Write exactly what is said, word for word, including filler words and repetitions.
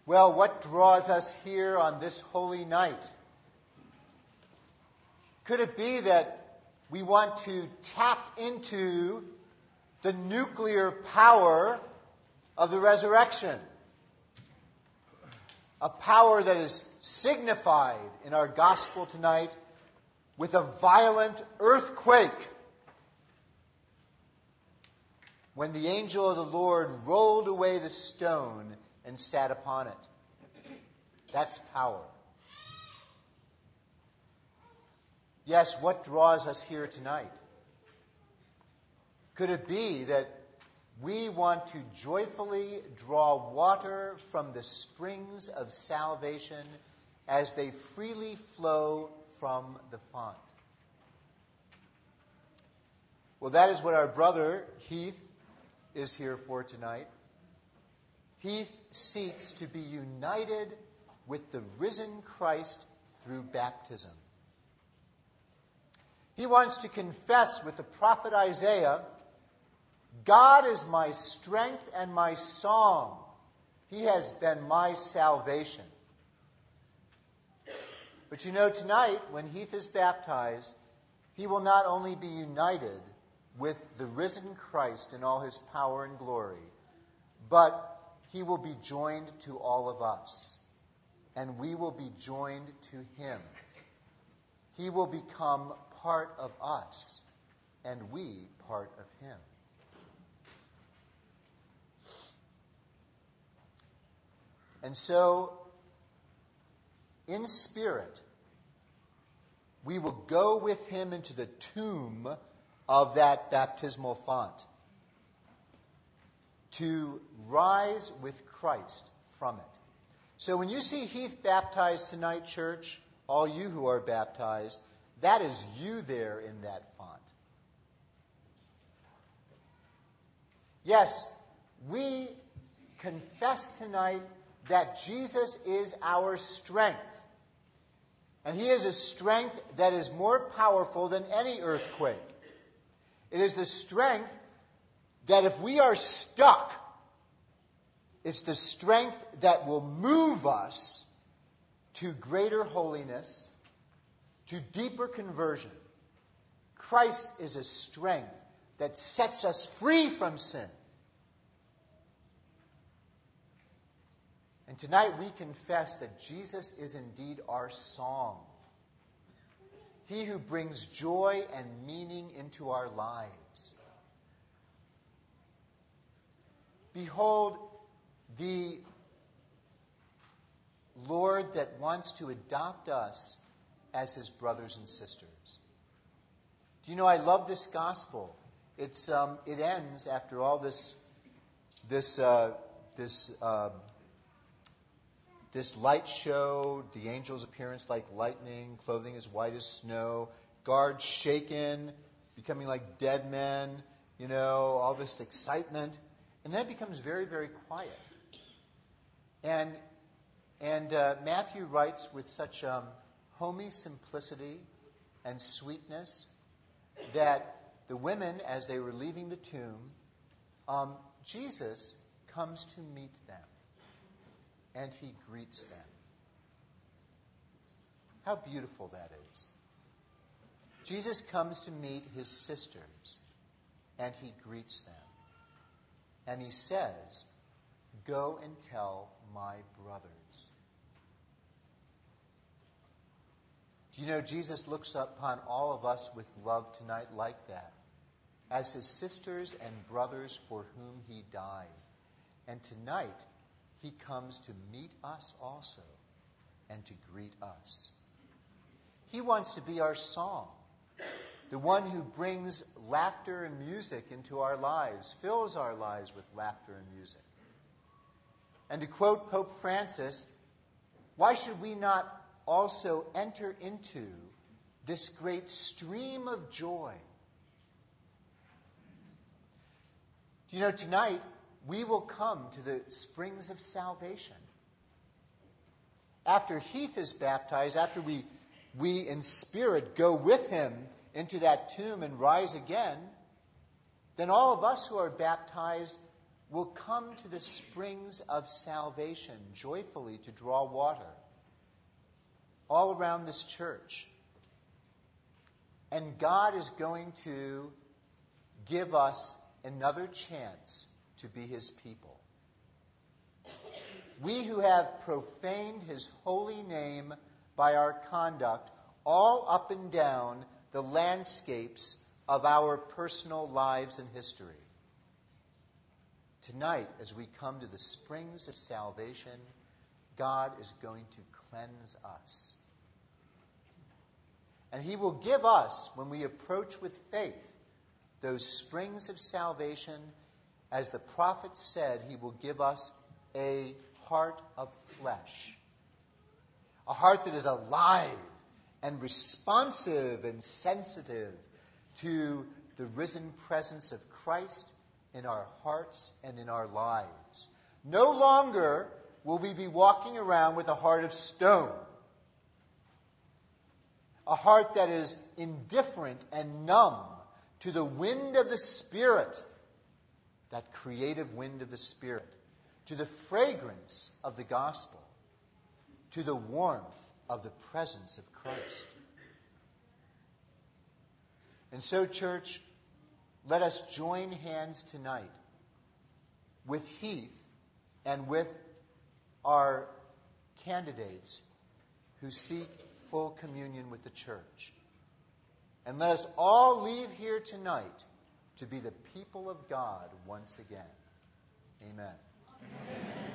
Well, what draws us here on this holy night? Could it be that we want to tap into the nuclear power of the resurrection? A power that is signified in our gospel tonight with a violent earthquake, when the angel of the Lord rolled away the stone and sat upon it. That's power. Yes, what draws us here tonight? Could it be that we want to joyfully draw water from the springs of salvation as they freely flow from the font? Well, that is what our brother Heath is here for tonight. Heath seeks to be united with the risen Christ through baptism. He wants to confess with the prophet Isaiah, God is my strength and my song. He has been my salvation. But you know, tonight, when Heath is baptized, he will not only be united with the risen Christ in all his power and glory, but he will be joined to all of us, and we will be joined to him. He will become part of us, and we part of him. And so, in spirit, we will go with him into the tomb of that baptismal font to rise with Christ from it. So when you see Heath baptized tonight, church, all you who are baptized, that is you there in that font. Yes, we confess tonight that Jesus is our strength. And he is a strength that is more powerful than any earthquake. It is the strength that if we are stuck, it's the strength that will move us to greater holiness, to deeper conversion. Christ is a strength that sets us free from sin. And tonight we confess that Jesus is indeed our song. He who brings joy and meaning into our lives. Behold, the Lord that wants to adopt us as his brothers and sisters. Do you know, I love this gospel. It's um, it ends after all this this uh, this uh, this light show, the angel's appearance like lightning, clothing as white as snow, guards shaken, becoming like dead men, you know, all this excitement. And then it becomes very, very quiet. And and uh, Matthew writes with such um, homey simplicity and sweetness that the women, as they were leaving the tomb, um, Jesus comes to meet them. And he greets them. How beautiful that is. Jesus comes to meet his sisters, and he greets them. And he says, "Go and tell my brothers." Do you know, Jesus looks upon all of us with love tonight like that, as his sisters and brothers for whom he died. And tonight, he comes to meet us also and to greet us. He wants to be our song, the one who brings laughter and music into our lives, fills our lives with laughter and music. And to quote Pope Francis, why should we not also enter into this great stream of joy? Do you know, tonight, we will come to the springs of salvation. After Heath is baptized, after we, we in spirit go with him into that tomb and rise again, then all of us who are baptized will come to the springs of salvation joyfully to draw water all around this church. And God is going to give us another chance to be his people. We who have profaned his holy name by our conduct all up and down the landscapes of our personal lives and history. Tonight, as we come to the springs of salvation, God is going to cleanse us. And he will give us, when we approach with faith, those springs of salvation. As the prophet said, he will give us a heart of flesh. A heart that is alive and responsive and sensitive to the risen presence of Christ in our hearts and in our lives. No longer will we be walking around with a heart of stone. A heart that is indifferent and numb to the wind of the Spirit, that creative wind of the Spirit, to the fragrance of the gospel, to the warmth of the presence of Christ. And so, church, let us join hands tonight with Heath and with our candidates who seek full communion with the church. And let us all leave here tonight to be the people of God once again. Amen. Amen.